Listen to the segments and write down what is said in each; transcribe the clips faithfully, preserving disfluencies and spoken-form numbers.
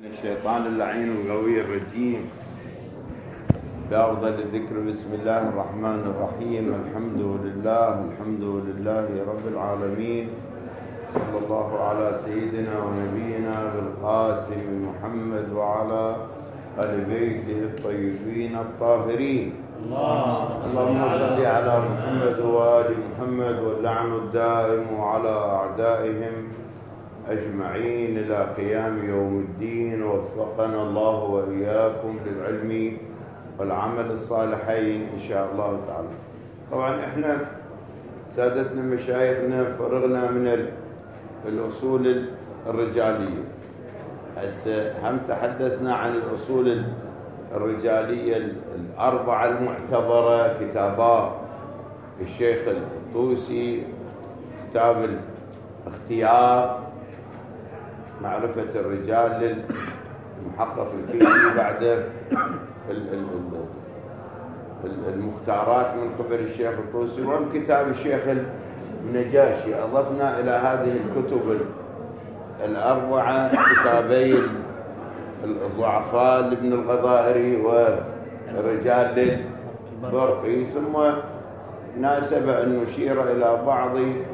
الشيطان اللعين الغوي الرجيم. بأفضل الذكر بسم الله الرحمن الرحيم. الحمد لله الحمد لله رب العالمين. صلى الله على سيدنا ونبينا بالقاسم محمد وعلى آل بيته الطيبين الطاهرين. اللهم صل على محمد وآل محمد واللعن الدائم على أعدائهم أجمعين إلى قيام يوم الدين. وفقنا الله وإياكم للعلم والعمل الصالحين إن شاء الله تعالى. طبعا إحنا سادتنا مشايخنا فرغنا من الأصول الرجالية. هسه هم تحدثنا عن الأصول الرجالية الأربعة المعتبرة كتابا الشيخ الطوسي، كتاب الاختيار، معرفة الرجال للمحقق الكيسي، بعد المختارات من قبل الشيخ الطوسي، وهم كتاب الشيخ النجاشي. أضفنا إلى هذه الكتب الأربعة كتابي الضعفاء لابن الغضائري والرجال للبرقي، ثم ناسب أن نشير إلى بعض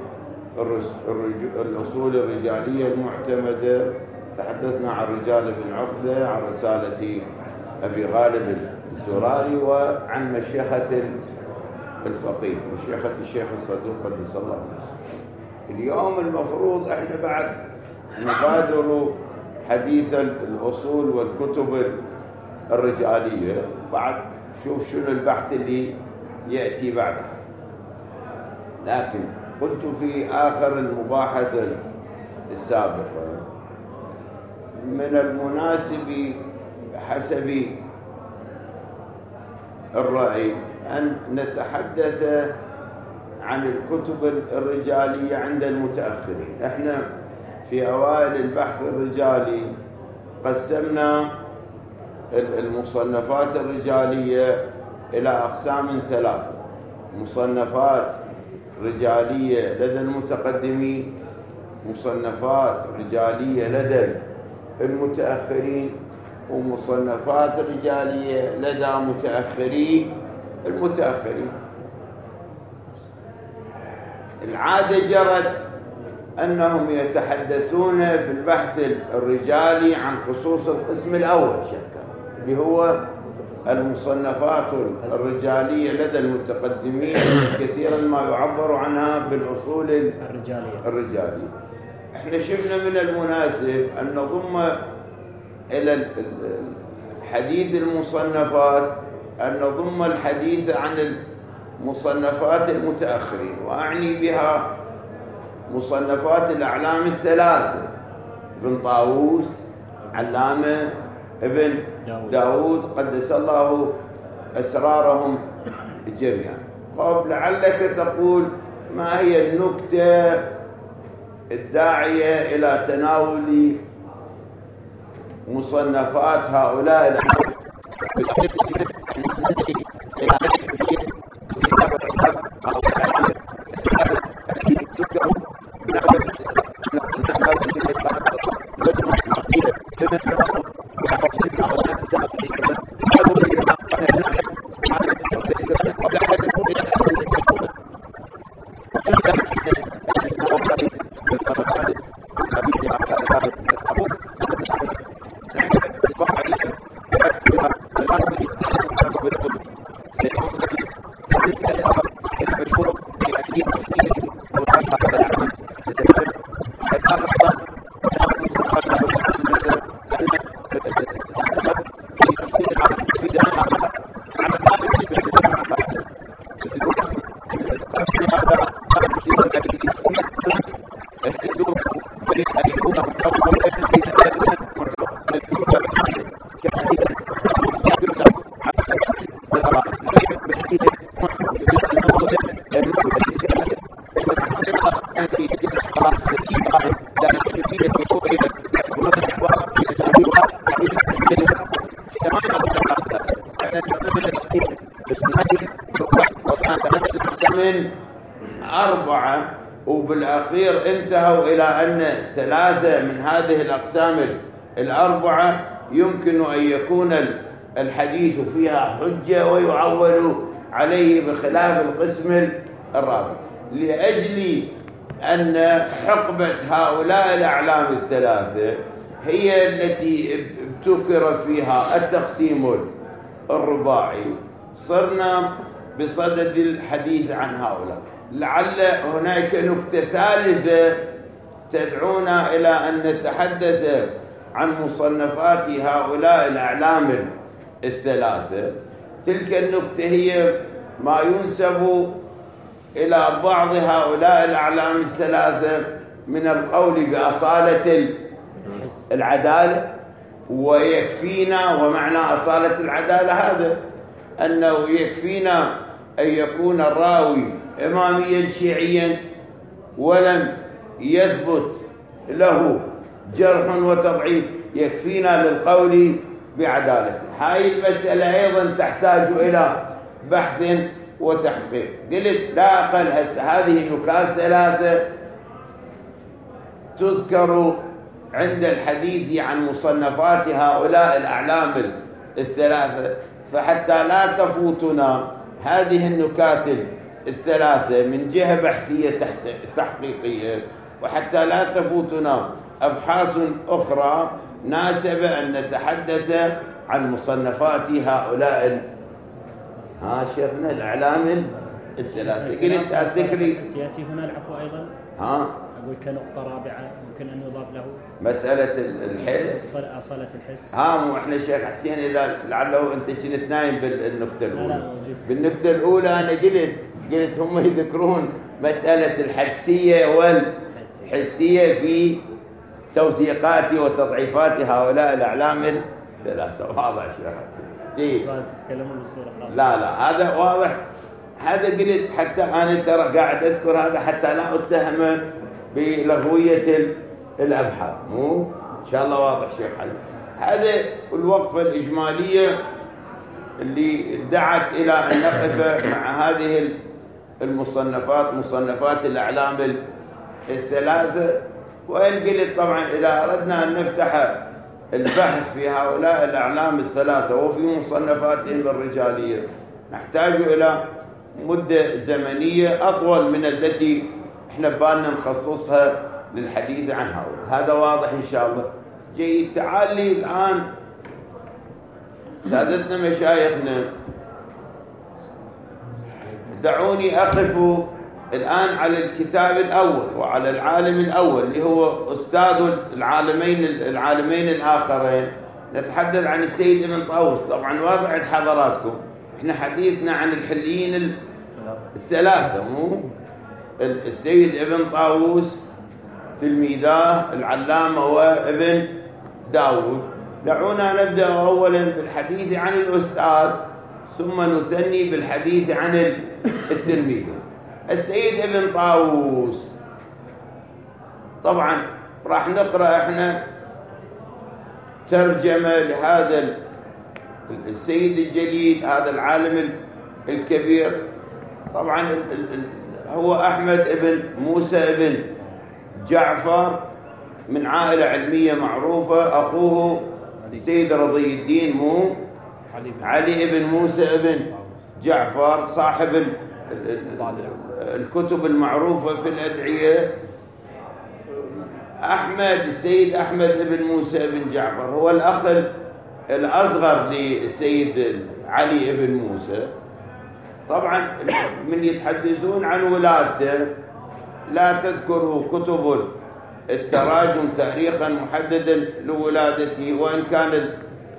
الأصول الرجالية المعتمدة. تحدثنا عن رجال بن عقدة، عن رسالة أبي غالب الزراري، وعن مشيخة الفقيه مشيخة الشيخ الصدوق قدس الله نفسه. اليوم المفروض احنا بعد نبادر حديث الأصول والكتب الرجالية، بعد شوف شنو البحث اللي يأتي بعدها. لكن قلت في آخر المباحثة السابقة من المناسب حسب الرأي أن نتحدث عن الكتب الرجالية عند المتأخرين. احنا في أوائل البحث الرجالي قسمنا المصنفات الرجالية إلى أقسام ثلاثة: مصنفات رجالية لدى المتقدمين، مصنفات رجالية لدى المتأخرين، ومصنفات رجالية لدى متأخرين المتأخرين. العادة جرت أنهم يتحدثون في البحث الرجالي عن خصوص القسم الأول اللي هو المصنفات الرجالية لدى المتقدمين، كثيرا ما يعبر عنها بالأصول الرجالية. الرجالية احنا شفنا من المناسب أن نضم إلى حديث المصنفات أن نضم الحديث عن المصنفات المتأخرين، وأعني بها مصنفات الأعلام الثلاثة: ابن طاووس، علامة ابن داود قدس الله أسرارهم جميعا. خب لعلك تقول ما هي النكتة الداعية إلى تناول مصنفات هؤلاء من أربعة، وبالأخير انتهوا إلى أن ثلاثة من هذه الأقسام الأربعة يمكن أن يكون الحديث فيها حجة ويعول عليه بخلاف القسم الرابع، لأجل أن حقبة هؤلاء الأعلام الثلاثة هي التي ابتكر فيها التقسيم الرباعي. صرنا بصدد الحديث عن هؤلاء. لعل هناك نكتة ثالثة تدعونا إلى أن نتحدث عن مصنفات هؤلاء الأعلام الثلاثة. تلك النكتة هي ما ينسب إلى بعض هؤلاء الأعلام الثلاثة من القول بأصالة العدالة. ويكفينا، ومعنى أصالة العدالة هذا أنه يكفينا أن يكون الراوي إماميا شيعيا ولم يثبت له جرح وتضعيف، يكفينا للقول بعدالته. هاي المسألة أيضا تحتاج إلى بحث وتحقيق. قلت لا أقل هذه النكات ثلاثة تذكر عند الحديث عن مصنفات هؤلاء الأعلام الثلاثة، فحتى لا تفوتنا هذه النكات الثلاثة من جهة بحثية تحقيقية، وحتى لا تفوتنا أبحاث أخرى، ناسب أن نتحدث عن مصنفات هؤلاء ها شيخنا الأعلام الثلاثة. قلت الذكري سيأتي هنا العفو أيضا. ها أقول كنقطة رابعة ممكن أن يضاف له مسألة الحس، أصالة الحس. ها مو إحنا شيخ حسين إذا لعله أنت كنت نايم بالنكتة الأولى. لا لا بالنكتة الأولى أنا قلت قلت هم يذكرون مسألة الحدسية والحسية في توثيقات وتضعيفات هؤلاء الأعلام الثلاثة. واضح شيخ حسين؟ جيد. تتكلمون بالصورة خلاص. لا لا هذا واضح. هذا قلت حتى أنا ترى قاعد أذكر هذا حتى لا أتهم بلغوية الأبحاث. مو إن شاء الله واضح شيخ علي. هذا الوقفة الإجمالية اللي دعت إلى أن نقف مع هذه المصنفات، مصنفات الأعلام الثلاثة. وإن قلت طبعا إذا أردنا أن نفتح البحث في هؤلاء الأعلام الثلاثة وفي مصنفاتهم الرجالية نحتاج إلى مدة زمنية أطول من التي إحنا بالنا نخصصها للحديث عن هؤلاء. هذا واضح إن شاء الله. جيد. تعال لي الآن سادتنا مشايخنا، دعوني أقف الآن على الكتاب الأول وعلى العالم الأول اللي هو أستاذ العالمين العالمين الآخرين. نتحدث عن السيد ابن طاووس. طبعا واضح عند حضراتكم احنا حديثنا عن الحليين الثلاثة، مو السيد ابن طاووس تلميذاه العلامة وابن داود. دعونا نبدأ أولا بالحديث عن الأستاذ ثم نثني بالحديث عن التلميذ. السيد ابن طاووس طبعا راح نقرأ احنا ترجمة لهذا السيد الجليل، هذا العالم الكبير. طبعا هو أحمد ابن موسى ابن جعفر من عائلة علمية معروفة. أخوه السيد رضي الدين مو علي ابن موسى ابن جعفر صاحب الكتب المعروفة في الأدعية. أحمد السيد أحمد ابن موسى ابن جعفر هو الأخ الأصغر للسيد علي ابن موسى. طبعا من يتحدثون عن ولادته لا تذكر كتب التراجم تاريخا محددا لولادته، وإن كان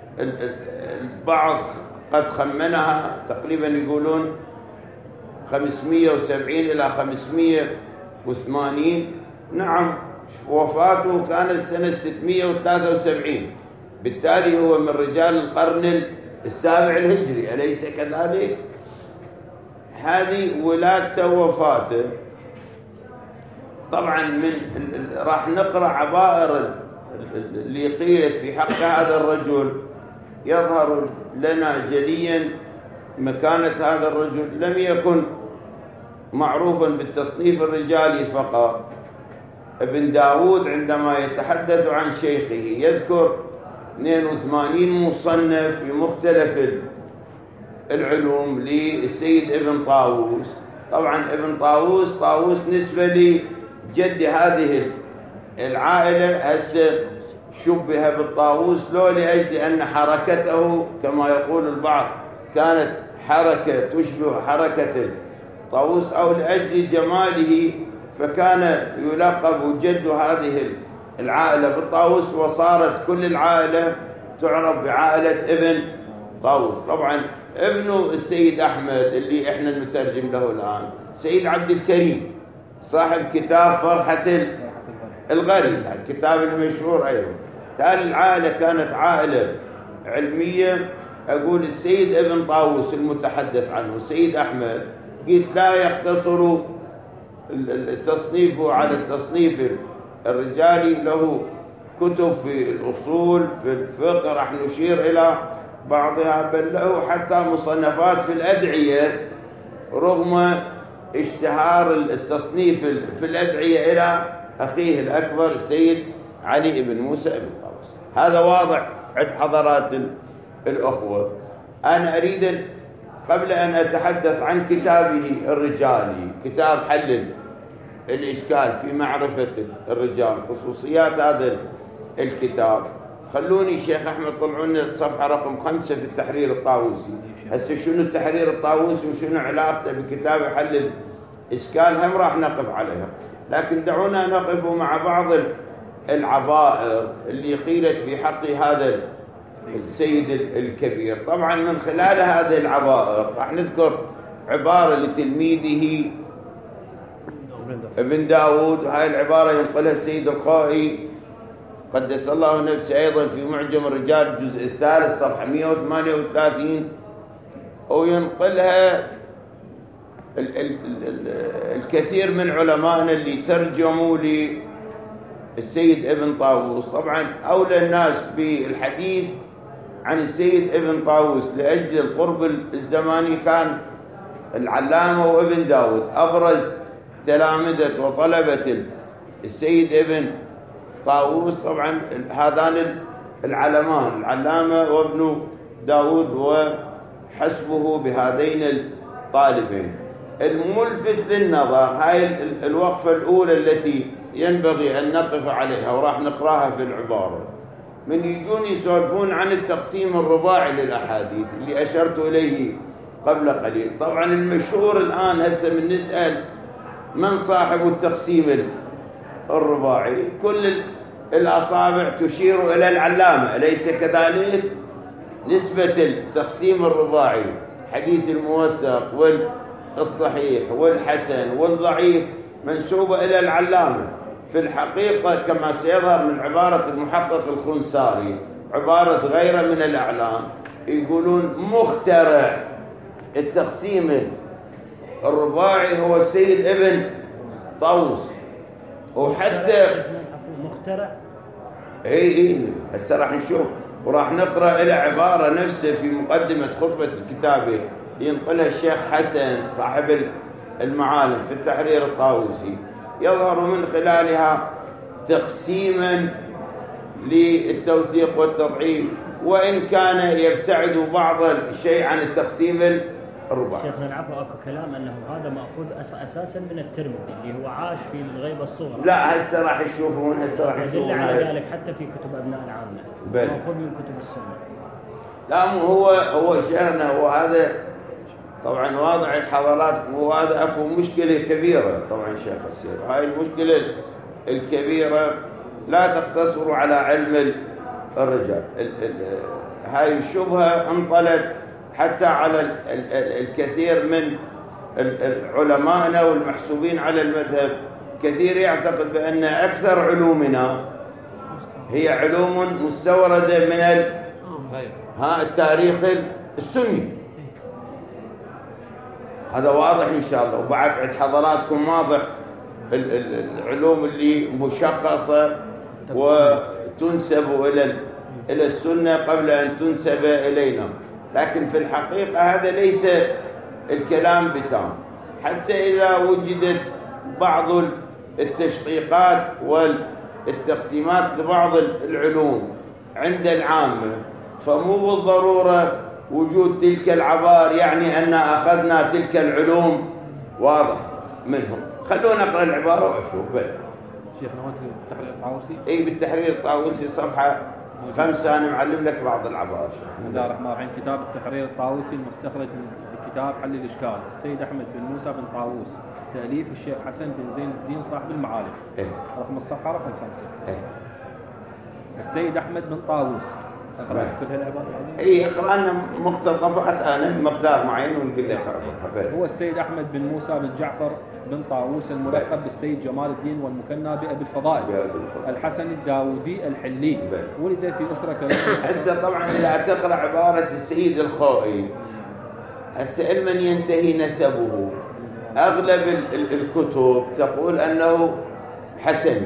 البعض قد خمنها تقريبا يقولون خمسمائة وسبعين إلى خمسمائة وثمانين. نعم وفاته كانت سنة ستمائة وثلاثة وسبعين، بالتالي هو من رجال القرن السابع الهجري، أليس كذلك؟ هذه ولادته ووفاته. طبعا من راح نقرأ عبائر اللي قيلت في حق هذا الرجل. يظهر لنا جليا مكانة هذا الرجل. لم يكن معروفا بالتصنيف الرجالي فقط. ابن داود عندما يتحدث عن شيخه يذكر اثنين وثمانين مصنف في مختلف العلوم للسيد ابن طاووس. طبعا ابن طاووس طاووس نسبة لجد هذه العائلة، هسه شبه بالطاووس لو لأجل أن حركته كما يقول البعض كانت حركة تشبه حركة الطاووس، أو لأجل جماله فكان يلقب جد هذه العائلة بالطاووس، وصارت كل العائلة تعرف بعائلة ابن طاووس. طبعا ابن السيد أحمد اللي احنا نترجم له الآن سيد عبد الكريم صاحب كتاب فرحة الغريب، الكتاب المشهور أيضا. تالي العائلة كانت عائلة علمية. أقول السيد ابن طاووس المتحدث عنه السيد أحمد، قلت لا يقتصر التصنيف على التصنيف الرجالي، له كتب في الأصول في الفقه راح نشير إلى بعضها، بل له حتى مصنفات في الأدعية رغم اشتهار التصنيف في الأدعية إلى أخيه الأكبر السيد علي بن موسى بن طاووس. هذا واضح عند حضرات الأخوة. أنا أريد قبل أن أتحدث عن كتابه الرجالي، كتاب حل الإشكال في معرفة الرجال، خصوصيات هذا الكتاب، خلوني شيخ أحمد طلعوني الصفحة رقم خمسة في التحرير الطاووسي. هسه شنو التحرير الطاووسي وشنو علاقته بكتاب حل الإشكال هم راح نقف عليها، لكن دعونا نقف مع بعض العبائر اللي قيلت في حق هذا السيد الكبير. طبعا من خلال هذه العبائر راح نذكر عبارة لتلميذه ابن داود، هاي العبارة ينقلها السيد الخائي قدس الله نفسه أيضا في معجم الرجال الجزء الثالث صفحة مئة وثمانية وثلاثين، وينقلها ال ال ال الكثير من علمائنا اللي ترجموا للسيد ابن طاووس. طبعا أولى الناس بالحديث عن السيد ابن طاووس لأجل القرب الزماني كان العلامة وابن داود، أبرز تلامذة وطلبة السيد ابن طاووس. طبعا هذان العلمان العلامة وابن داود وحسبه بهذين الطالبين. الملفت للنظر هاي الوقفة الأولى التي ينبغي أن نقف عليها وراح نقراها في العبارة، من يجون يسولفون عن التقسيم الرباعي للأحاديث اللي أشرت إليه قبل قليل. طبعا المشهور الآن هسه من نسأل من صاحب التقسيم الرباعي، كل الأصابع تشير إلى العلامة، أليس كذلك؟ نسبة التقسيم الرباعي حديث الموثق والصحيح والحسن والضعيف منسوبة إلى العلامة. في الحقيقة كما سيظهر من عبارة المحقق الخنساري عبارة غير من الأعلام، يقولون مخترع التقسيم الرباعي هو السيد ابن طاووس. وحتى مخترع اي اي هسه راح نشوف وراح نقرا الى عباره نفسه في مقدمه خطبه الكتابه ينقلها الشيخ حسن صاحب المعالم في التحرير الطاووسي، يظهر من خلالها تقسيما للتوثيق والتضعيف، وان كان يبتعد بعض الشيء عن التقسيم الرباعي. شيخنا العفو، اكو كلام انه هذا ماخوذ أس اساسا من الترمذي اللي هو عاش في الغيبه الصغرى. لا هسه راح يشوفون هسه راح يشوفون يدل على ذلك حتى في كتب ابناء العامه ماخوذ من كتب السنه. لا مو هو هو شيخنا هو هذا طبعا واضح لحضراتكم، هو هذا اكو مشكله كبيره طبعا شيخ السير. هاي المشكله الكبيره لا تقتصر على علم الرجال. هاي الشبهه انطلت حتى على الكثير من علمائنا والمحسوبين على المذهب. كثير يعتقد بأن أكثر علومنا هي علوم مستوردة من ها التاريخ السني. هذا واضح إن شاء الله. وبعد عند حضراتكم واضح العلوم اللي مشخصة وتنسب إلى إلى السنة قبل أن تنسب إلينا، لكن في الحقيقة هذا ليس الكلام بتام. حتى إذا وجدت بعض التشقيقات والتقسيمات لبعض العلوم عند العامة، فمو بالضرورة وجود تلك العبار يعني أن أخذنا تلك العلوم واضح منهم. خلونا نقرأ العبارة وأشوف. بل شيخنا وانت بالتحرير الطاووسي؟ اي بالتحرير الطاووسي صفحة خمسة. أنا معلم لك بعض العبارة. بسم الله الرحمن الرحيم. كتاب التحرير الطاووسي المستخرج من كتاب حل الإشكال، السيد أحمد بن موسى بن طاووس، تأليف الشيخ حسن بن زين الدين صاحب المعالم. إيه؟ رقم الصفحة رقم خمسة. إيه؟ السيد أحمد بن طاووس. أقرأ كل هالعبارة؟ اي اقرأ لنا مقتطفات أنا مقدار معين ونقول لك أقرأها. هو السيد أحمد بن موسى بن جعفر بن طاووس الملقب بالسيد جمال الدين والمكنى بأبي الفضائل الحسن الداودي الحلي، ولد في أسرة كريمة. هسه طبعا إذا تقرأ عبارة السيد الخوئي، هسه من ينتهي نسبه أغلب الكتب تقول أنه حسن،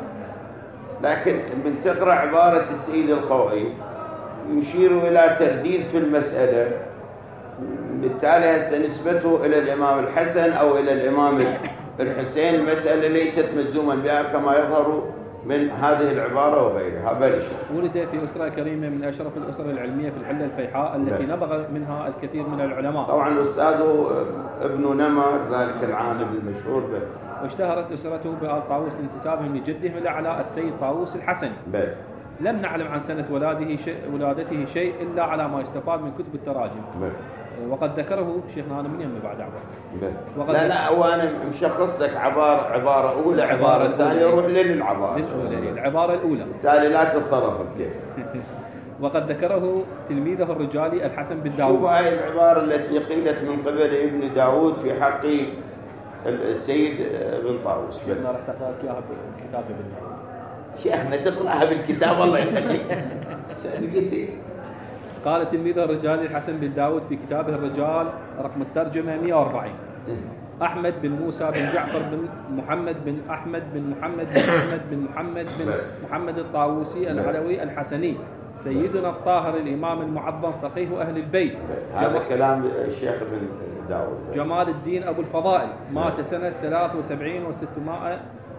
لكن من تقرأ عبارة السيد الخوئي يشير إلى ترديد في المسألة، بالتالي هسه نسبته إلى الإمام الحسن أو إلى الإمام الحسين المسألة ليست مجزوما بها كما يظهر من هذه العبارة وغيرها. بل شيخ ولد في أسرة كريمة من أشرف الأسر العلمية في الحلة الفيحاء التي نبغ منها الكثير من العلماء. طبعا أستاذه ابن نمر ذلك العالم المشهور به. واشتهرت أسرته بآل طاووس لانتسابهم لجدهم الأعلى السيد طاووس الحسني. بل لم نعلم عن سنة ولادته شيء ولادته شيء إلا على ما يستفاد من كتب التراجم. بل وقد ذكره شيخنا أنا من يمي بعد عبارة. لا لا وأنا مشخص لك عبارة عبارة أولى عبارة ثانية روح للعبارة الأولى. العبارة الأولى بالتالي لا تتصرف كيف. وقد ذكره تلميذه الرجالي الحسن بن داود. شوف هاي العبارة التي قيلت من قبل ابن داود في حق السيد بن طاووس. شيخنا راح تقرأ إياها بالكتاب ابن داود. شيخنا تقرأها بالكتاب الله يخليك. صدق لي. قال تلميذه الرجالي الحسن بن داود في كتابه الرجال رقم الترجمة مئة وأربعين: أحمد بن موسى بن جعفر بن محمد بن أحمد بن محمد بن أحمد بن محمد بن محمد الطاووسي العلوي الحسني، سيدنا الطاهر الإمام المعظم فقيه أهل البيت. هذا كلام الشيخ بن داود. جمال الدين أبو الفضائل، مات سنة ثلاثة وسبعين وستمائة.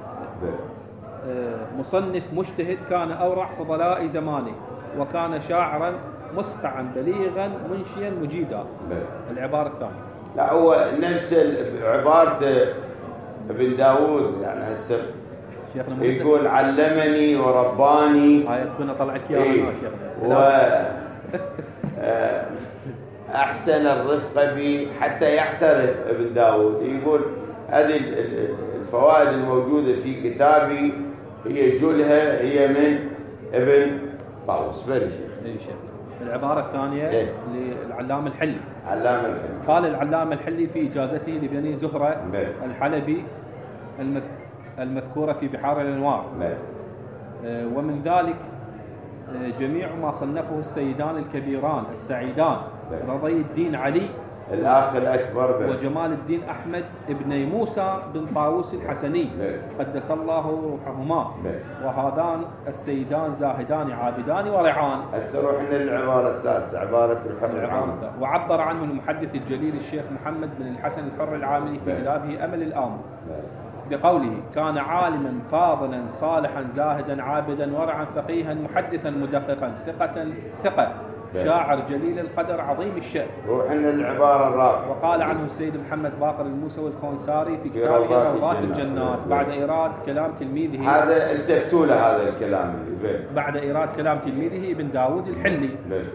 مصنف مجتهد، كان أورع فضلاء زمانه، وكان شاعرا مسقعا بليغا منشيا مجيدا. العبارة الثانية. لا هو نفس عبارة ابن داود يعني هسه يقول علمني ورباني. هاي كنا طلعت اياها إيه و أحسن الرفق بي حتى يعترف ابن داود. يقول هذه الفوائد الموجودة في كتابي هي جلها هي من ابن طاووس. بل شيخ. اي شيخ. العبارة الثانية إيه؟ للعلامة الحلي. علامة الحلي. قال العلامة الحلي في إجازته لبني زهرة بل. الحلبي المذ... المذكورة في بحار الأنوار. آه ومن ذلك آه جميع ما صنفه السيدان الكبيران السعيدان بل. رضي الدين علي الأخ الأكبر بل. وجمال الدين أحمد ابن موسى بن طاووس الحسني قدس الله روحهما، وهذان السيدان زاهدان عابدان ورعان. هسه روحنا للعبارة الثالثة عبارة الحر العام. وعبر عنه المحدث الجليل الشيخ محمد بن الحسن الحر العاملي في كتابه أمل الآمل بقوله: كان عالما فاضلا صالحا زاهدا عابدا ورعا فقيها محدثا مدققا ثقة ثقة شاعر جليل القدر عظيم الشأن. روحنا للعبارة الرابعة. وقال عنه السيد محمد باقر الموسوي الخونساري في كتابه روضات الجنات بعد إيراد كلام تلميذه. هذا التفتوا له هذا الكلام اللي بعد إيراد كلام تلميذه ابن داود الحلي.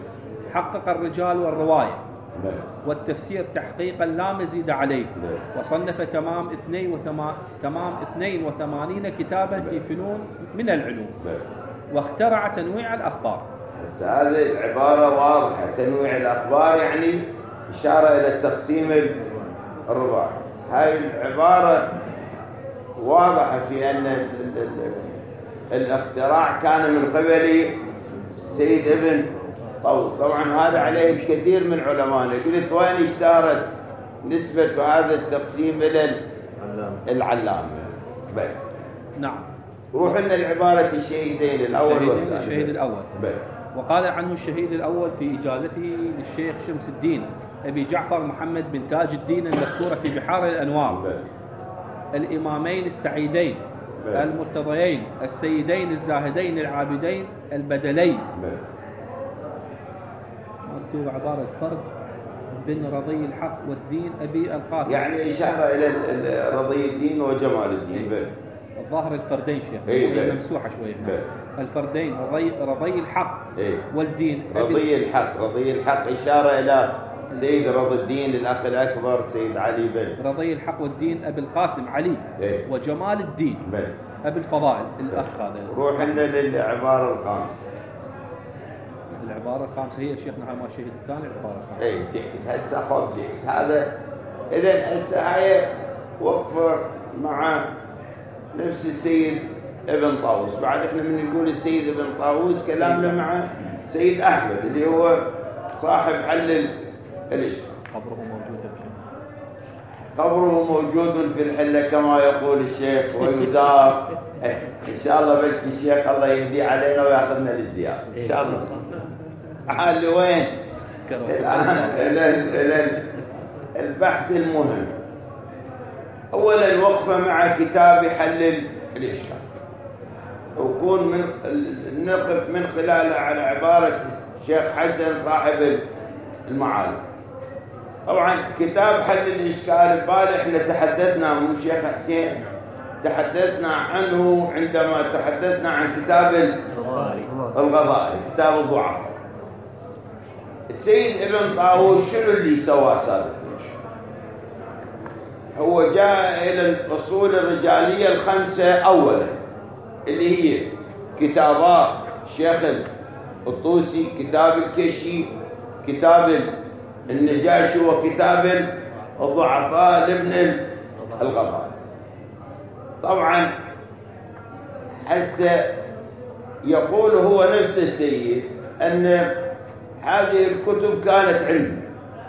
حقق الرجال والرواية بل. والتفسير تحقيقا لا مزيد عليه بل. وصنف تمام اثنين وثما... تمام اثنين وثمانين كتابا بل. في فنون من العلوم بل. واخترع تنويع الأخبار. هذه العبارة واضحة، تنويع الأخبار يعني إشارة إلى التقسيم الرباعي. هاي العبارة واضحة في أن ال ال ال الاختراع كان من قبل سيد ابن طاووس. طبعا هذا عليه الكثير من علمائنا. قلت وين اشتهرت نسبة هذا التقسيم إلى العلامة. بل نعم. روح لنا العبارة الشهيدين الأول والثاني. الشهيد الأول بل. وقال عنه الشهيد الأول في إجازته للشيخ شمس الدين أبي جعفر محمد بن تاج الدين المذكورة في بحار الأنوار بل. الإمامين السعيدين بل. المرتضيين السيدين الزاهدين العابدين البدلين. مكتوب عبارة الفرد بن رضي الحق والدين أبي القاسم، يعني إشارة إلى رضي الدين وجمال الدين. بل. الظاهر الفردين شيخ، هي ممسوحة شوية. الفردين رضي, رضي الحق إيه؟ والدين رضي الحق. رضي الحق إشارة إلى سيد رضي الدين الأخ الأكبر سيد علي بن رضي الحق والدين أبي القاسم علي. إيه؟ وجمال الدين بل. أبي الفضائل الأخ هذا. روح لنا للعبارة الخامسة. العبارة الخامسة هي شيخنا ما شهد الثاني العبارة الخامسة. اي جيد هسه خذ جيد هذا. إذا هسه هاي وقفة مع نفس السيد ابن طاووس. بعد احنا من نقول السيد ابن طاووس كلامنا مع سيد أحمد اللي هو صاحب حل الإشكال. قبره موجود قبره موجود في الحلة كما يقول الشيخ ويزار. إن شاء الله بلكي الشيخ الله يهدي علينا ويأخذنا للزيارة إن شاء الله. تعال لوين؟ الآن إلى البحث المهم. أولا وقفة مع كتاب حل الإشكال، وكون من نقف من خلاله على عبارة شيخ حسن صاحب المعالم. طبعا كتاب حل الإشكال البارح احنا تحدثنا مو شيخ حسين تحدثنا عنه عندما تحدثنا عن كتاب الغضائي كتاب الضعفاء. السيد ابن طاووس شنو اللي سواه سابقا؟ هو جاء إلى الأصول الرجالية الخمسة أولا اللي هي كتابات شيخ الطوسي، كتاب الكشي، كتاب النجاشي، وكتاب الضعفاء لابن الغضائي. طبعا حتى يقول هو نفس السيد أن هذه الكتب كانت عنده،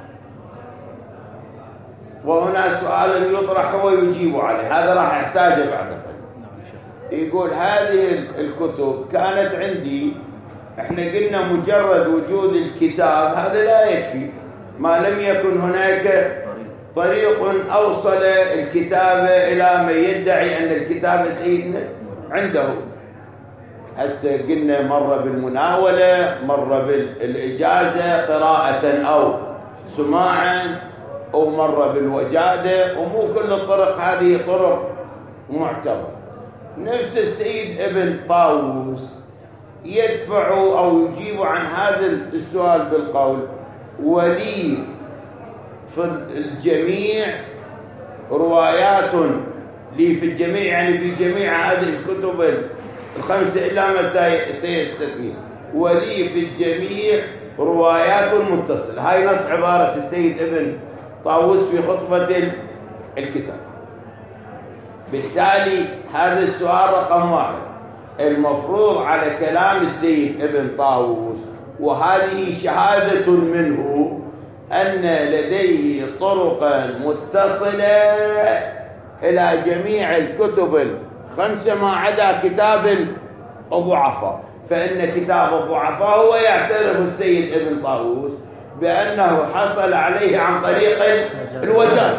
وهنا سؤال يطرح هو يجيب عليه، هذا راح يحتاجه بعد قليل. يقول هذه الكتب كانت عندي، احنا قلنا مجرد وجود الكتاب هذا لا يكفي ما لم يكن هناك طريق أوصل الكتابة إلى من يدعي أن الكتابة سيدنا عنده. هسه قلنا مرة بالمناولة، مرة بالإجازة قراءة أو سماعا، أو مرة بالوجادة، ومو كل الطرق هذه طرق معتبرة. نفس السيد ابن طاووس يدفع أو يجيب عن هذا السؤال بالقول ولي في الجميع روايات لي في الجميع، يعني في جميع هذه الكتب الخمسة إلا ما سيستثني، ولي في الجميع روايات متصلة. هاي نص عبارة السيد ابن طاووس في خطبة الكتاب. بالتالي هذا السؤال رقم واحد المفروض على كلام السيد ابن طاووس، وهذه شهادة منه أن لديه طرقا متصلة إلى جميع الكتب الخمسة ما عدا كتاب الضعفاء. فإن كتاب الضعفاء هو يعترف السيد ابن طاووس بأنه حصل عليه عن طريق الوجاد.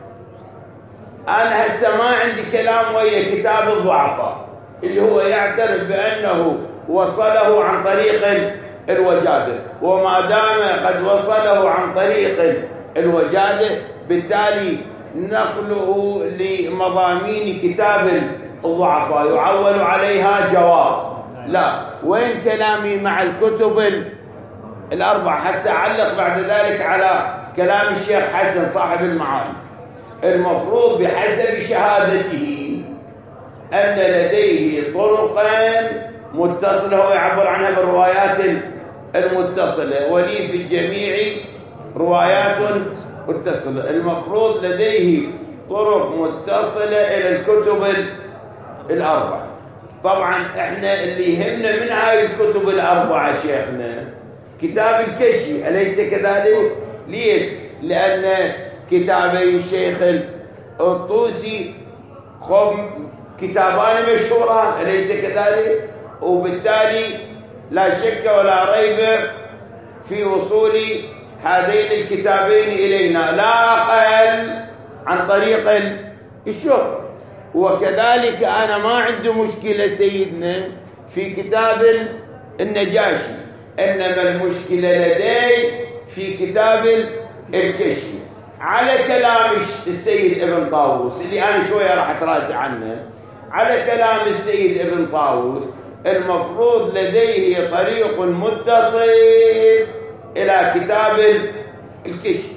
أنا هسه ما عندي كلام ويا كتاب الضعفاء اللي هو يعترف بأنه وصله عن طريق الوجادة، وما دام قد وصله عن طريق الوجادة بالتالي نقله لمضامين كتاب الضعفاء يعول عليها جواب. لا، وين كلامي مع الكتب الأربع حتى أعلق بعد ذلك على كلام الشيخ حسن صاحب المعالم؟ المفروض بحسب شهادته أن لديه طرقا متصلة هو يعبر عنها بالروايات المتصلة، ولي في الجميع روايات متصلة. المفروض لديه طرق متصلة إلى الكتب الأربعة. طبعا احنا اللي يهمنا من هاي الكتب الأربعة شيخنا كتاب الكشي، أليس كذلك؟ ليش؟ لأن كتابي الشيخ الطوسي خب كتابان مشهوران، أليس كذلك؟ وبالتالي لا شك ولا ريب في وصول هذين الكتابين إلينا، لا أقل عن طريق الشهرة. وكذلك أنا ما عندي مشكلة سيدنا في كتاب النجاشي، إنما المشكلة لدي في كتاب الكشي على كلام السيد ابن طاووس اللي أنا شوية راح أتراجع عنه. على كلام السيد ابن طاووس المفروض لديه طريق متصل إلى كتاب الكشي،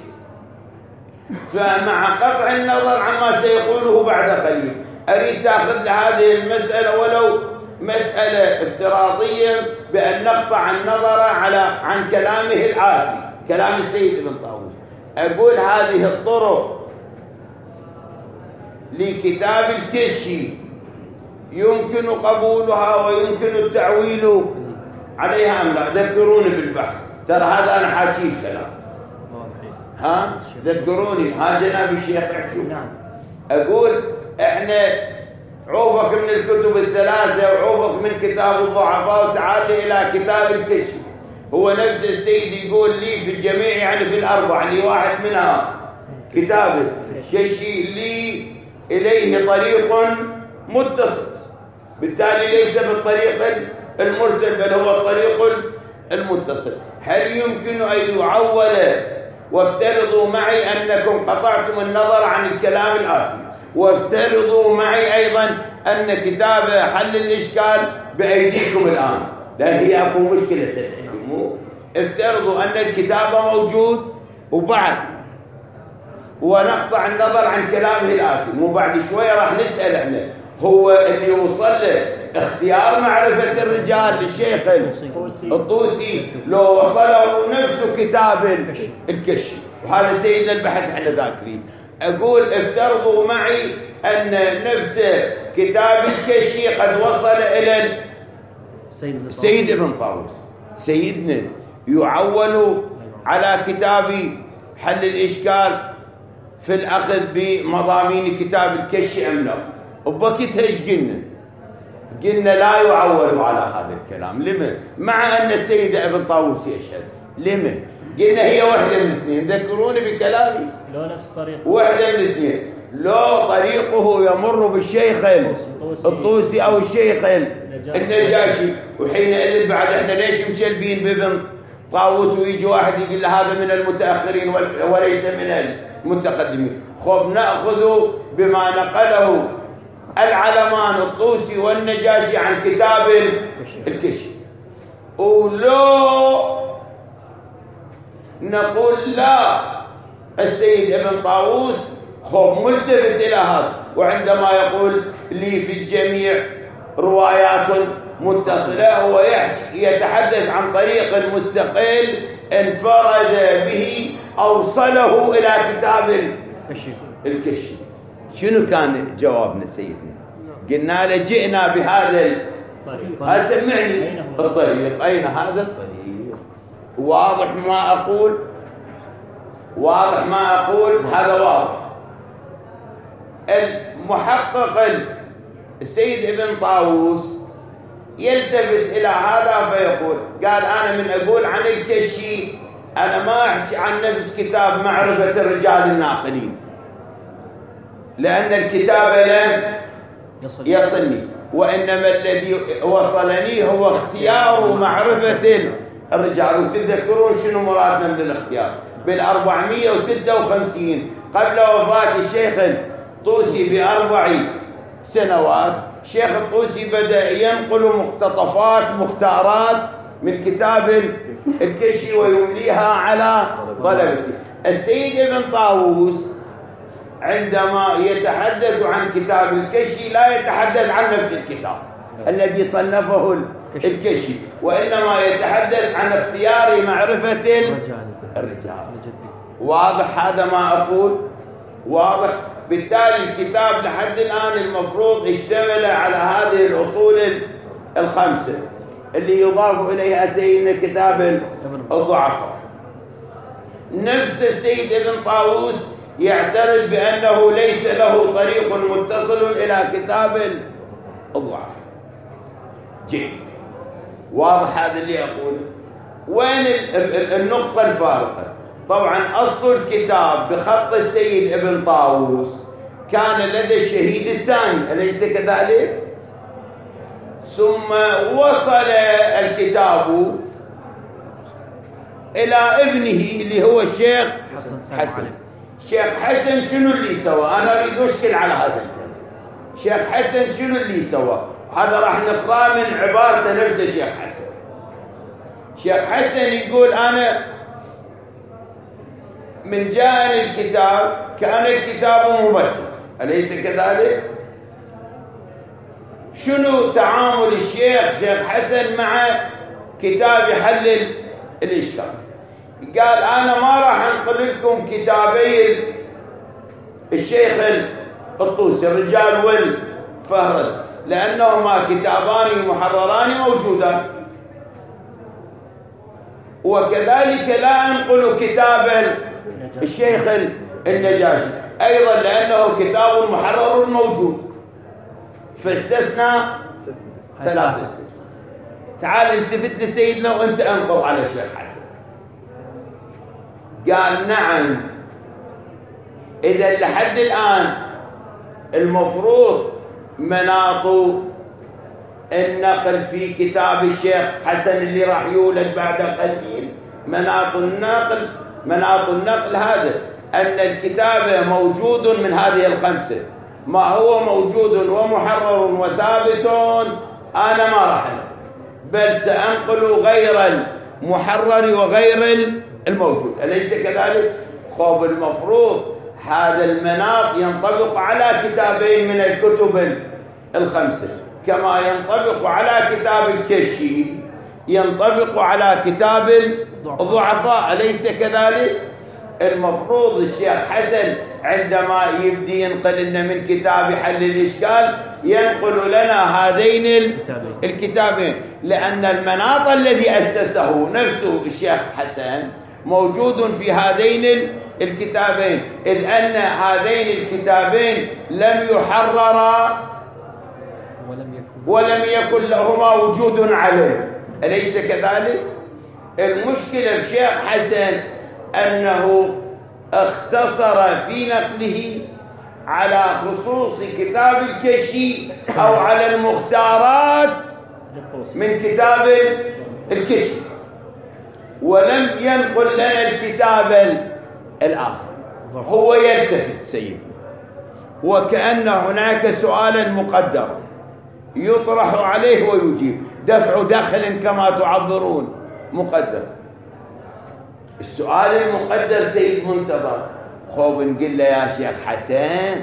فمع قطع النظر عما سيقوله بعد قليل أريد تأخذ لهذه المسألة ولو مسألة افتراضية بأن نقطع النظر على عن كلامه الآتي، كلام السيد ابن طاووس. أقول هذه الطرق لكتاب الكشي يمكن قبولها ويمكن التعويل عليها أم لا؟ ذكروني بالبحث، ترى هذا أنا حاكي الكلام. ها ذكروني، ها جناب الشيخ احشو. نعم. أقول إحنا عوفك من الكتب الثلاثة وعوفك من كتاب الضعفاء وتعال إلى كتاب الكشي. هو نفس السيد يقول لي في الجميع يعني في الأربع اللي واحد منها كتاب الكشي لي إليه طريق متصل، بالتالي ليس بالطريق المرسل بل هو الطريق المتصل. هل يمكن أن يعول؟ وافترضوا معي أنكم قطعتم النظر عن الكلام الآتي، وافترضوا معي أيضا أن كتاب حل الإشكال بأيديكم الآن، لأن هي أكو مشكلة ستأتي. افترضوا أن الكتاب موجود وبعد ونقطع النظر عن كلامه الآتي، مو بعد شوية راح نسأل احنا هو اللي وصل له اختيار معرفة الرجال للشيخ الطوسي لو وصله نفس كتاب الكشي، وهذا سيدنا البحث احنا ذاكرين. أقول افترضوا معي أن نفس كتاب الكشي قد وصل إلى سيد ابن طاووس. سيدنا يعول على كتاب حل الإشكال في الأخذ بمضامين كتاب الكشي أم لا؟ وبكتها ايش قلنا؟ قلنا لا يعول على هذا الكلام. لما؟ مع أن السيد ابن طاووس يشهد. لما؟ قلنا هي واحدة من الاثنين، ذكروني بكلامي. لو نفس طريق واحدة من الاثنين، لو طريقه يمر بالشيخ الطوسي أو الشيخ النجاشي، وحينئذ بعد احنا ليش مشلبين بابن طاووس ويجي واحد يقول له هذا من المتأخرين وليس من المتقدمين. خب نأخذ بما نقله العلمان الطوسي والنجاشي عن كتاب الكشي، ولو نقول لا السيد ابن طاووس خب ملتفت إلى هذا، وعندما يقول لي في الجميع روايات متصلة هو يتحدث عن طريق مستقل انفرد به أوصله إلى كتاب الكشي. شنو كان جوابنا سيدنا؟ قلنا له جئنا بهذا الطريق، سمعني الطريق. أين هذا الطريق؟ واضح ما أقول؟ واضح ما أقول؟ هذا واضح. المحقق السيد ابن طاووس يلتفت إلى هذا فيقول، قال أنا من أقول عن الكشي أنا ما أحكي عن نفس كتاب معرفة الرجال الناقلين، لأن الكتاب لم يصلني، وإنما الذي وصلني هو اختيار معرفة الرجال. وتذكرون شنو مرادنا من الاختيار؟ بالأربعمائة وستة وخمسين قبل وفاة الشيخ الطوسي بأربع سنوات، الشيخ الطوسي بدأ ينقل مقتطفات مختارات من كتاب الكشي ويمليها على طلبته. السيد ابن طاووس عندما يتحدث عن كتاب الكشي لا يتحدث عن نفس الكتاب الذي صنفه الكشي، وإنما يتحدث عن اختيار معرفة الرجال. واضح هذا ما أقول؟ واضح. بالتالي الكتاب لحد الآن المفروض اشتمل على هذه الأصول الخمسة اللي يضاف إليها سيدنا كتاب الضعفاء. نفس السيد ابن طاووس يعترف بأنه ليس له طريق متصل إلى كتاب الضعفاء. جيد، واضح هذا اللي أقوله. وين النقطة الفارقة؟ طبعا أصل الكتاب بخط السيد ابن طاووس كان لدى الشهيد الثاني، أليس كذلك؟ ثم وصل الكتاب إلى ابنه اللي هو الشيخ حسن. حسن. الشيخ حسن شنو اللي سوى؟ أنا أريد أشكل على هذا الكلام. الشيخ حسن شنو اللي سوى؟ هذا راح نقرأ من عبارته نفسه. الشيخ حسن الشيخ حسن يقول أنا من جاءني الكتاب كان الكتاب مبسط، أليس كذلك؟ شنو تعامل الشيخ شيخ حسن مع كتاب يحلل الإشكال؟ قال أنا ما راح أنقل لكم كتابي الشيخ الطوسي الرجال والفهرس لأنهما كتابان محرران موجودان، وكذلك لا أنقل كتاب الشيخ النجاشي أيضا لأنه كتاب محرر موجود، فاستثنى ثلاثة. تعال التفت لسيدنا وانت انقض على الشيخ حسن. قال نعم، إذا لحد الآن المفروض مناط النقل في كتاب الشيخ حسن اللي راح يولد بعد قليل، مناط النقل مناط النقل هذا أن الكتاب موجود من هذه الخمسة، ما هو موجود ومحرر وثابت أنا ما راح أنقل، بل سأنقل غير المحرر وغير الموجود، أليس كذلك؟ خب المفروض هذا المناط ينطبق على كتابين من الكتب الخمسة، كما ينطبق على كتاب الكشي، ينطبق على كتاب الضعفاء، أليس كذلك؟ المفروض الشيخ حسن عندما يبدي ينقل لنا من كتاب حل الإشكال ينقل لنا هذين الكتابين، لأن المناط الذي أسسه نفسه الشيخ حسن موجود في هذين الكتابين، إذ أن هذين الكتابين لم يحررا ولم يكن لهما وجود عليه، أليس كذلك؟ المشكلة بشيخ حسن أنه اختصر في نقله على خصوص كتاب الكشي أو على المختارات من كتاب الكشي، ولم ينقل لنا الكتاب الآخر. هو يلتفت سيدنا وكأن هناك سؤالا مقدرا يطرح عليه ويجيب، دفع دخل كما تعبرون مقدر. السؤال المقدر سيد منتظر، خوب نقول له يا شيخ حسن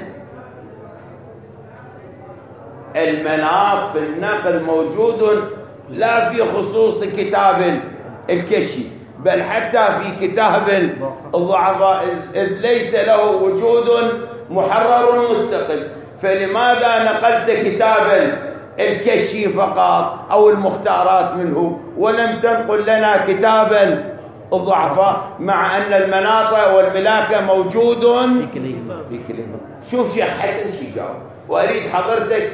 المناط في النقل موجود لا في خصوص كتاب الكشي بل حتى في كتاب الضعفاء، إذ ليس له وجود محرر مستقل، فلماذا نقلت كتاب الكشي فقط أو المختارات منه ولم تنقل لنا كتاب الضعفاء مع أن المناط والملاكة موجود في كليهما في كليهما شوف شيخ حسن شي جاوب، وأريد حضرتك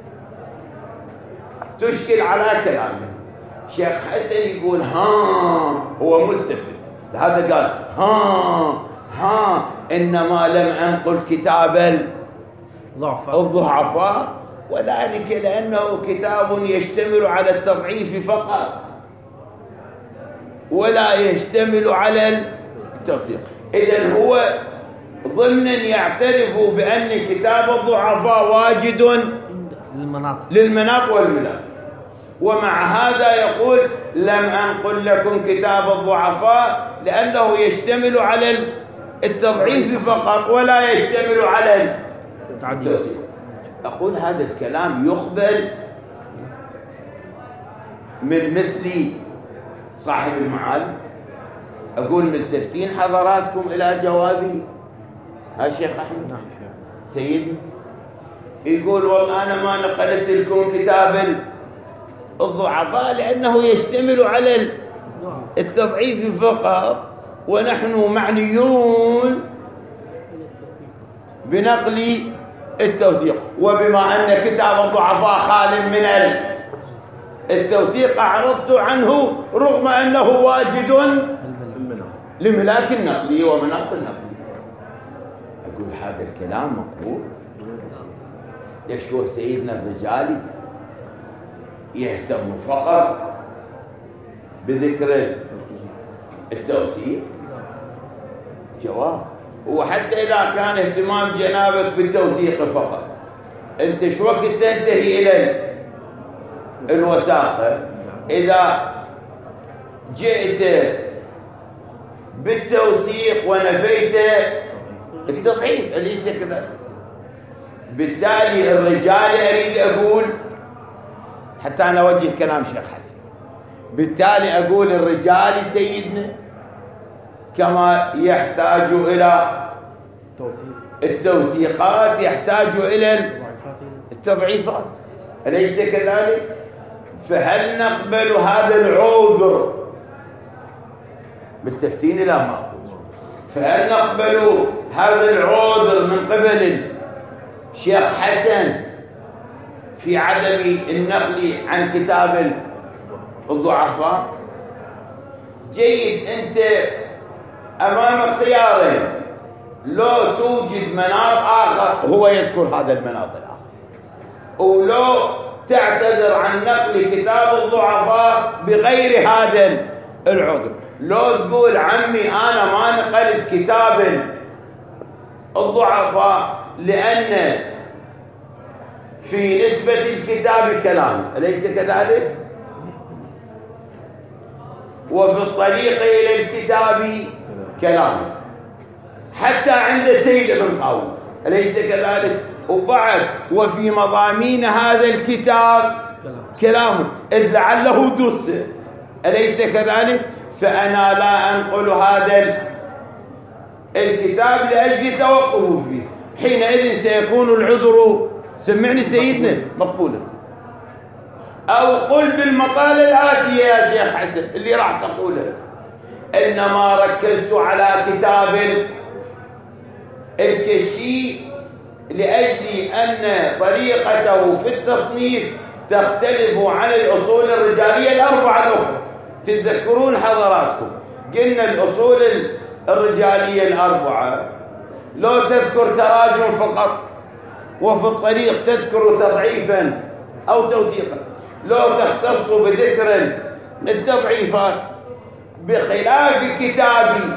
تشكل على كلامه. شيخ حسن يقول ها، هو ملتفت هذا قال ها ها إنما لم أنقل كتاب الضعفاء وذلك لأنه كتاب يشتمل على التضعيف فقط ولا يشتمل على التوثيق، إذن هو ضمنا يعترف بأن كتاب الضعفاء واجد للمناط للمناط والملاك، ومع هذا يقول لم أنقل لكم كتاب الضعفاء لأنه يشتمل على التضعيف فقط ولا يشتمل على التوثيق. أقول هذا الكلام يقبل من مثل صاحب المعالم؟ أقول ملتفتين حضراتكم إلى جوابي؟ ها شيخ أحمد؟ نعم سيدنا يقول والله أنا ما نقلت لكم كتاب الضعفاء لأنه يشتمل على التضعيف فقط ونحن معنيون بنقل التوثيق، وبما أن كتاب الضعفاء خال من التوثيق أعرضت عنه رغم أنه واجد لملاك النقل ومناط النقل. أقول هذا الكلام مقبول ليش هو سيدنا الرجالي يهتم فقط بذكر التوثيق؟ جواب: وحتى إذا كان اهتمام جنابك بالتوثيق فقط، أنت شو وقت تنتهي إلى الوثاقة؟ إذا جئت بالتوثيق ونفيت التضعيف، أليس كذا؟ بالتالي الرجال أريد أقول، حتى أنا أوجه كلام شيخ حسن، بالتالي أقول الرجال سيدنا كما يحتاج إلى التوثيقات يحتاج إلى التضعيفات، أليس كذلك؟ فهل نقبل هذا العذر؟ بالتفتين لا ما فهل نقبل هذا العذر من قبل الشيخ حسن في عدم النقل عن كتاب الضعفاء؟ جيد، أنت أمام خيارين، لو توجد مناط آخر هو يذكر هذا المناط الآخر، ولو تعتذر عن نقل كتاب الضعفاء بغير هذا العذر. لو تقول عمي أنا ما نقلت كتاب الضعفاء لأن في نسبة الكتاب كلام، أليس كذلك؟ وفي الطريق إلى الكتاب كلام، حتى عند سيد ابن طاووس، أليس كذلك؟ وبعد وفي مضامين هذا الكتاب كلام إذ لعله دس، أليس كذلك؟ فأنا لا أنقل هذا الكتاب لأجل توقف فيه، حينئذ سيكون العذر، سمعني سيدنا، مقبولا. أو قل بالمقالة الآتية يا شيخ حسن اللي راح تقوله: إنما ركزت على كتاب الكشي لأجل أن طريقته في التصنيف تختلف عن الأصول الرجالية الأربعة الأخرى. تتذكرون حضراتكم قلنا الأصول الرجالية الأربعة لو تذكر تراجم فقط، وفي الطريق تذكر تضعيفا أو توثيقا، لو تختص بذكر التضعيفات، بخلاف كتابي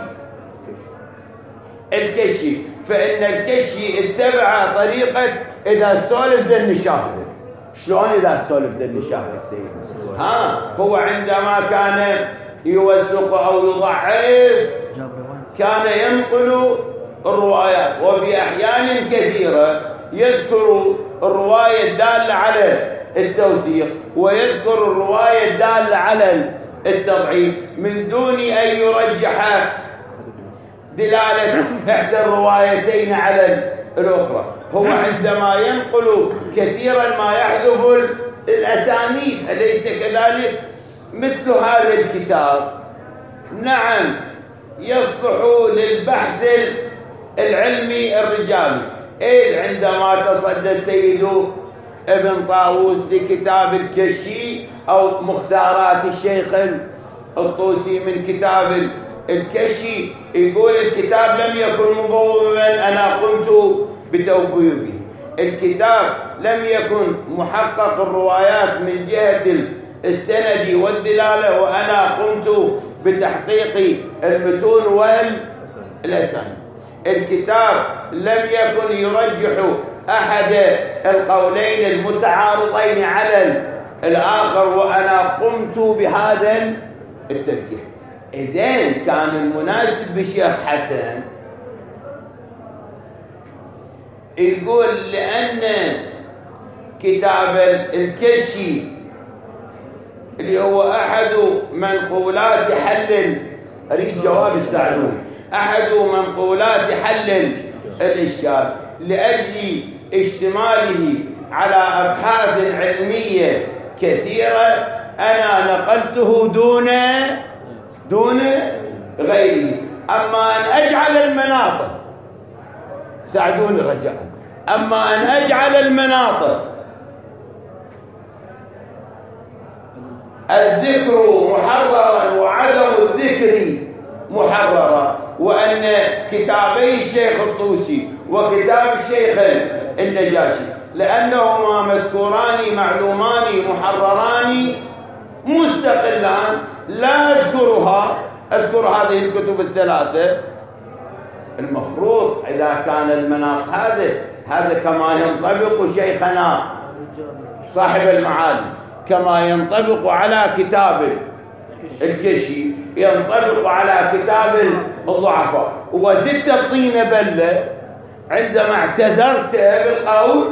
الكشي، فإن الكشي اتبع طريقة إذا السولف دن شاهدك. شلون إذا السولف دن شاهدك سيدنا؟ ها هو عندما كان يوثق أو يضعف كان ينقل الروايات، وفي أحيان كثيرة يذكر الرواية الدالة على التوثيق ويذكر الرواية الدالة على التضعيف من دون أن يرجح دلالة إحدى الروايتين على الأخرى. هو عندما ينقل كثيرا ما يحذف الأسانيد، أليس كذلك؟ مثل هذا الكتاب نعم يصلح للبحث العلمي الرجالي. إيه عندما تصدى السيد ابن طاووس لكتاب الكشي أو مختارات الشيخ الطوسي من كتاب الكشي، يقول الكتاب لم يكن مبوبا، أنا قمت بتوبيبه. الكتاب لم يكن محقق الروايات من جهة السند والدلالة، وأنا قمت بتحقيق المتون والأسانيد. الكتاب لم يكن يرجح أحد القولين المتعارضين على الآخر، وأنا قمت بهذا الترجيح. إذن كان المناسب بشيخ حسن يقول لأن كتاب الكشي اللي هو أحد منقولات حل، أريد جواب السعدون، أحد منقولات حل الإشكال لأجل اشتماله على أبحاث علمية كثيرة، أنا نقلته دون دون غيره. أما أن أجعل المناطق، ساعدوني رجاء، أما أن أجعل المناطق الذكر محررا وعدم الذكر محررا، وأن كتابي الشيخ الطوسي وكتاب الشيخ النجاشي لأنهما مذكوران معلومان محرران مستقلان، لا أذكرها أذكر هذه الكتب الثلاثة. المفروض إذا كان المناط هذا هذا كما ينطبق شيخنا صاحب المعالي، كما ينطبق على كتاب الكشي، ينطبق على كتاب الضعفاء. وزدت الطين بلة عندما اعتذرت بالقول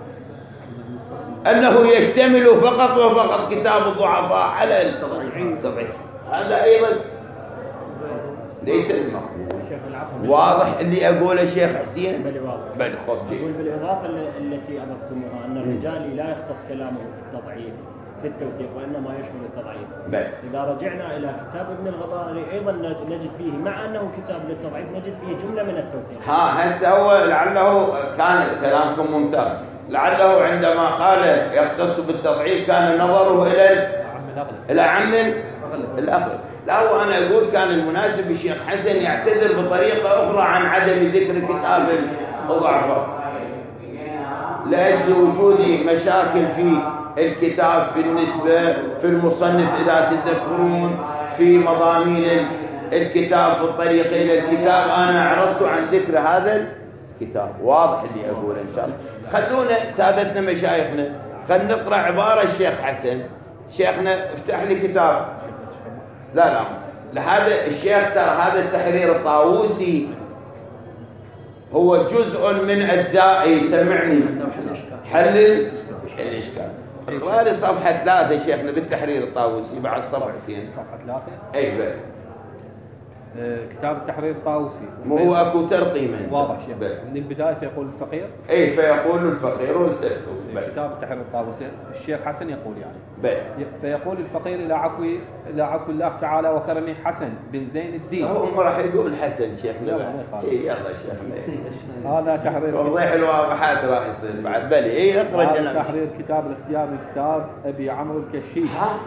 أنه يشتمل فقط وفقط كتاب الضعفاء على التضعيف. هذا أيضا ليس المقبول. واضح اللي أقوله شيخ حسين؟ بل واضح. بل خذ أقول بالإضافة التي أضفتموها أن الرجال لا يختص كلامه في التضعيف في التوثيق وإنما يشمل التضعيف. بل. إذا رجعنا إلى كتاب ابن الغضاري أيضا نجد فيه، مع أنه كتاب للتضعيف، نجد فيه جملة من التوثيق. ها هسه هو لعله كان كلامكم ممتاز، لعله عندما قال يختص بالتضعيف كان نظره إلى إلى عم الأغلب. لا، وأنا أقول كان المناسب الشيخ حسن يعتذر بطريقة أخرى عن عدم ذكر كتاب الضعفاء لأجل وجود مشاكل في الكتاب، في النسبة، في المصنف إذا تذكرون، في مضامين الكتاب، في الطريق إلى الكتاب. أنا أعرضت عن ذكر هذا الكتاب. واضح اللي أقول إن شاء الله. خلونا سادتنا مشايخنا خلنا نقرأ عبارة الشيخ حسن. شيخنا افتح لي كتاب. لا لا لهذا الشيخ ترى هذا التحرير الطاووسي هو جزء من أجزائي. سمعني حلل الإشكال. اقرأ لي صفحة ثلاثة شيخنا بالتحرير الطاووسي بعد صفحتين. صفحة ثلاثة. أي بل كتاب التحرير الطاووسي. مو هو أكو ترقيمة واضح شيخ. من البداية فيقول الفقير. أي فيقول الفقير والتفتو. كتاب التحرير الطاووسي الشيخ حسن يقول يعني. بل. فيقول الفقير إلى عفو إلى عفو الله تعالى وكرمه حسن بن زين الدين. هو راح يقول حسن شيخنا. إيه يلا شيخنا. هذا تحرير. توضيح الواضحات راح يصير بعد. بل إيه أخرج لنا. تحرير كتاب الاختيار من كتاب أبي عمرو الكشي. ها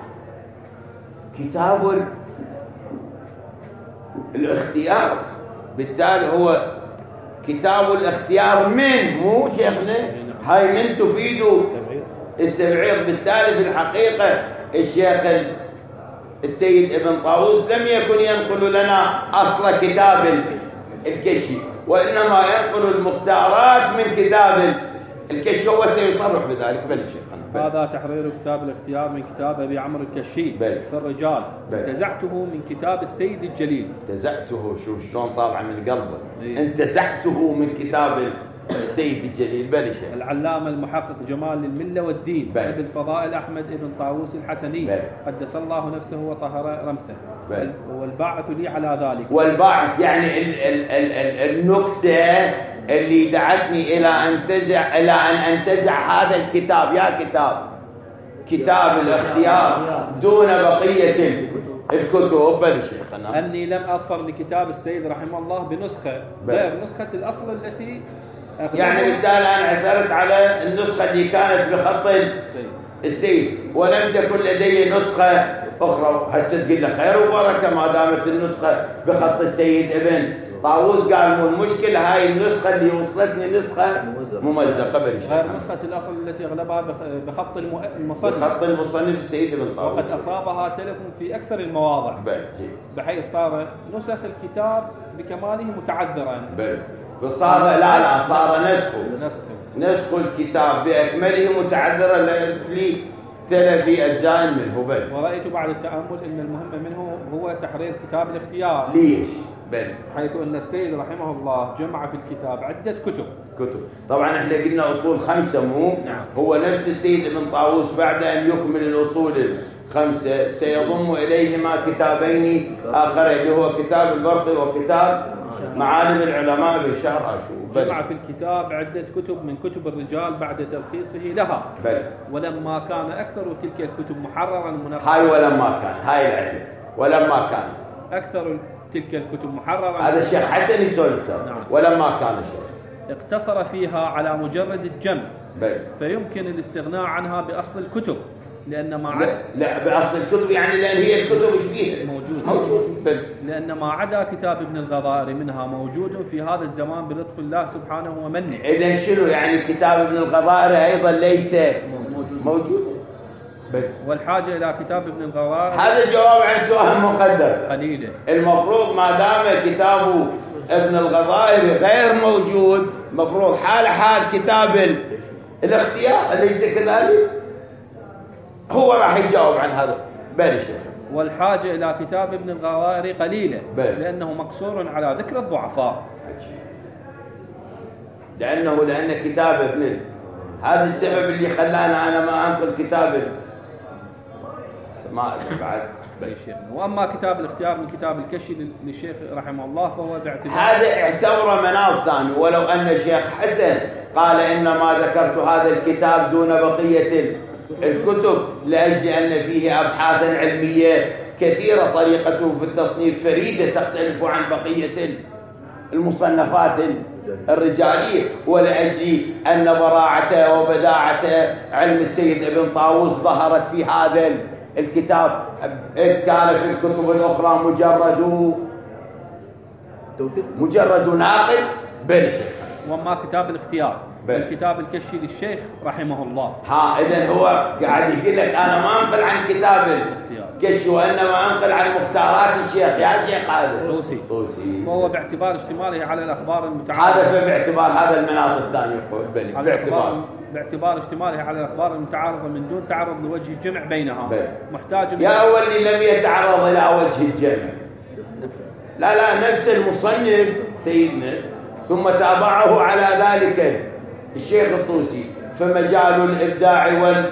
كتاب الاختيار بالتالي هو كتاب الاختيار من مو شيخنا. هاي من تفيد التبعيض. بالتالي في الحقيقة الشيخ السيد ابن طاووس لم يكن ينقل لنا أصل كتاب الكشي، وإنما ينقل المختارات من كتاب الكشي. هو سيصرح بذلك. بل شيخنا. هذا تحرير كتاب الاختيار من كتاب أبي عمرو الكشي بل. في الرجال. انتزعته من كتاب السيد الجليل. انتزعته شوف شلون طالع من قلبه. إيه؟ انتزعته من كتاب السيد الجليل. بل شيخ. العلامة المحقق جمال للملة والدين بل. ابن الفضائل أحمد ابن طاووس الحسني بل. قدس الله نفسه وطهر رمسه. بل. والباعث لي على ذلك. والباعث يعني ال ال ال ال النكتة اللي دعتني إلى أن تزع إلى أن أنتزع هذا الكتاب. يا كتاب كتاب الاختيار دون بقية الكتب. بل شيخنا. أني لم أظفر لكتاب السيد رحمه الله بنسخة غير نسخة الأصل التي يعني بالتالي أنا عثرت على النسخة اللي كانت بخط السيد ولم تكن لدي نسخة أخرى. هسه تقول له خير وبركة ما دامت النسخة بخط السيد ابن طاووس. قال مو المشكلة هاي النسخة اللي وصلتني نسخة ممزقة. غير نسخة الأصل التي أغلبها بخط المصنف بخط المصنف السيد ابن طاووس. وقد أصابها تلف في أكثر المواضع بحيث صار نسخ الكتاب بكماله متعذرا. بل صار لا لا صار نسخه نسخ نسخ الكتاب بأكمله متعذرا لتلف أجزاء منه. بل ورأيت بعد التأمل أن المهم منه هو تحرير كتاب الاختيار. ليش؟ بل حيث أن السيد رحمه الله جمع في الكتاب عدة كتب كتب طبعا احنا قلنا أصول خمسة مو نعم. هو نفس السيد ابن طاووس بعد أن يكمل الأصول الخمسة سيضم إليهما كتابين آخرين اللي هو كتاب البرقي وكتاب معالم العلماء بشهر عاشور. جمع في الكتاب عدة كتب من كتب الرجال بعد تلخيصه لها. بل ولما كان أكثر تلك الكتب محررا منقحا. هاي ولما كان هاي العلم ولما كان أكثر تلك الكتب محررا. هذا الشيخ حسن يسولف نعم. ولما كان الشيخ اقتصر فيها على مجرد الجمع. بل فيمكن الاستغناء عنها بأصل الكتب لأن ما لا, لا بأصل الكتب يعني لأن هي الكتب ايش فيها موجود موجود بل لأن ما عدا كتاب ابن الغضائر منها موجود في هذا الزمان بلطف الله سبحانه ومنه. إذن شنو يعني كتاب ابن الغضائر أيضا ليس موجود, موجود. والحاجة إلى كتاب ابن الغضائر هذا جواب عن سؤال مقدر قليلة. المفروض ما دام كتاب ابن الغضائر غير موجود مفروض حال حال كتاب الاختيار، أليس كذلك؟ هو راح يجاوب عن هذا. بل شيخ. والحاجة إلى كتاب ابن الغضائر قليلة بل. لأنه مقصور على ذكر الضعفاء. لأنه لأن كتاب ابن هذا السبب اللي خلانا أنا ما أنقل كتاب ما أدري بعد. وأما كتاب الاختيار من كتاب الكشي للشيخ رحمه الله فهو باعتبار هذا اعتبره مناط ثاني، ولو أن الشيخ حسن قال إنما ذكرت هذا الكتاب دون بقية الكتب لأجل أن فيه أبحاثا علمية كثيرة طريقته في التصنيف فريدة تختلف عن بقية المصنفات الرجالية، ولأجل أن براعته وبداعته علم السيد ابن طاووس ظهرت في هذا الكتاب، إذ كان في الكتب الأخرى مجرد مجرد ناقل بين شيخ. وأما كتاب الاختيار من كتاب الكشي للشيخ رحمه الله. ها إذن هو قاعد يقول لك أنا ما أنقل عن كتاب الكشي وإنما أنقل عن مختارات الشيخ. يا شيخ هذا طوسي. طوسي فهو باعتبار اشتماله على الأخبار المتعارضة. هذا باعتبار هذا المناط الثاني يقول بل باعتبار باعتبار اشتماله على الأخبار المتعارضة من دون تعرض لوجه الجمع بينها. بل. محتاج يا هو اللي لم يتعرض إلى وجه الجمع. لا لا نفس المصنف سيدنا ثم تابعه على ذلك الشيخ الطوسي، فمجال الإبداع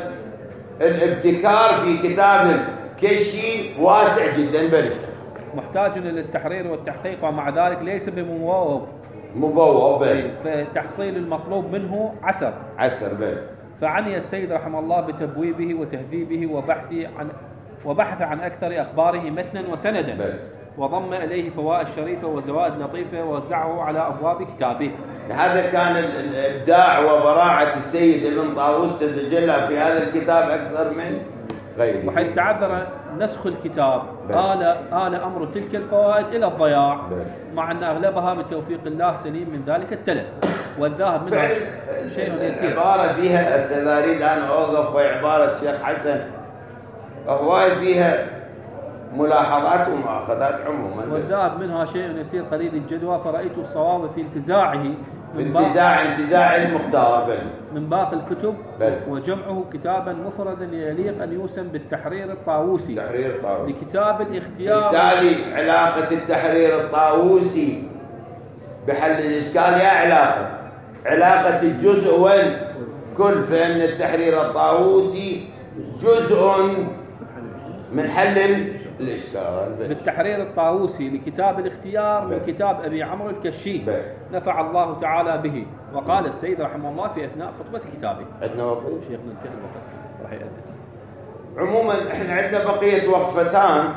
والابتكار في كتاب الكشي واسع جدا. بل محتاج للتحرير والتحقيق ومع ذلك ليس بمبوب مبوب بل فتحصيل المطلوب منه عسر عسر بل. فعني السيد رحمه الله بتبويبه وتهذيبه وبحث عن وبحث عن أكثر أخباره متنا وسندا بل. وضم إليه فوائد شريفة وزوائد لطيفة ووزعه على أبواب كتابه. هذا كان الإبداع وبراعة السيد ابن طاووس تتجلى في هذا الكتاب أكثر من غيره. وحيث تعذر نسخ الكتاب آل آل أمر تلك الفوائد إلى الضياع بل. مع أن أغلبها بتوفيق الله سليم من ذلك التلف والذهب منها شيء يسير. العبارة فيها أريد أن أوقف وعبارة الشيخ حسن هواي فيها ملاحظات ومؤاخذات عموما. والذهب منها شيء يسير قليل الجدوى فرأيت الصواب في انتزاعه في انتزاع انتزاع المختار بل. من باقي الكتب بل. وجمعه كتابا مفردا يليق أن يوسم بالتحرير الطاووسي تحرير الطاووسي لكتاب الاختيار. بالتالي علاقة التحرير الطاووسي بحل الإشكال يا علاقة علاقة الجزء والكل، فإن التحرير الطاووسي جزء من حل الإشكال بالتحرير الطاووسي لكتاب الاختيار من كتاب أبي عمرو الكشي بل. نفع الله تعالى به. وقال السيد رحمه الله في أثناء خطبة كتابه عندنا وقت شيخنا انتهى الوقت راح يأذن. عموما احنا عندنا بقية وقفتان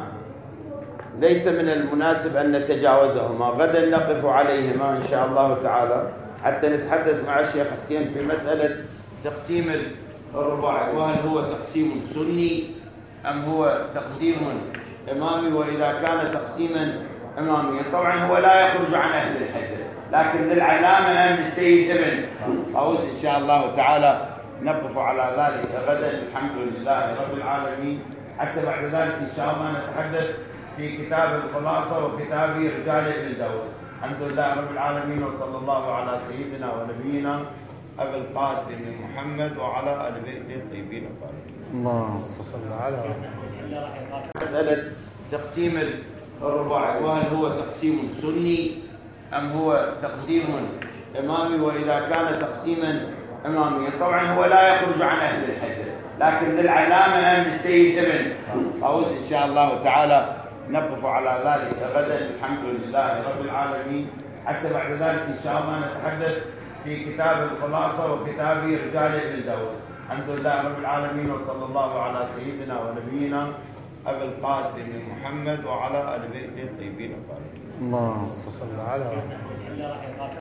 ليس من المناسب أن نتجاوزهما، غدا نقف عليهما إن شاء الله تعالى حتى نتحدث مع الشيخ حسين في مسألة تقسيم الرباعي، وهل هو تقسيم سني أم هو تقسيم إمامي، وإذا كان تقسيما إماميا طبعا هو لا يخرج عن أهل الحجر، لكن للعلامة أن السيد ابن طاووس إن شاء الله تعالى نقف على ذلك غدا الحمد لله رب العالمين، حتى بعد ذلك إن شاء الله نتحدث في كتاب الخلاصة وكتاب رجال ابن داود. الحمد لله رب العالمين، وصلى الله على سيدنا ونبينا أبي القاسم محمد وعلى آل بيته الطيبين الطاهرين. اللهم صل على مسألة تقسيم الرباعي، وهل هو تقسيم سني أم هو تقسيم إمامي، وإذا كان تقسيما إماميا طبعا هو لا يخرج عن أهل الحجر، لكن للعلامة أن السيد ابن طاووس إن شاء الله تعالى نقف على ذلك غدا الحمد لله رب العالمين، حتى بعد ذلك إن شاء الله نتحدث في كتاب الخلاصة وكتاب رجال ابن داود. الحمد لله رب العالمين، وصلى الله على سيدنا ونبينا أبي القاسم محمد وعلى آل بيته الطيبين الطاهرين. اللهم صل على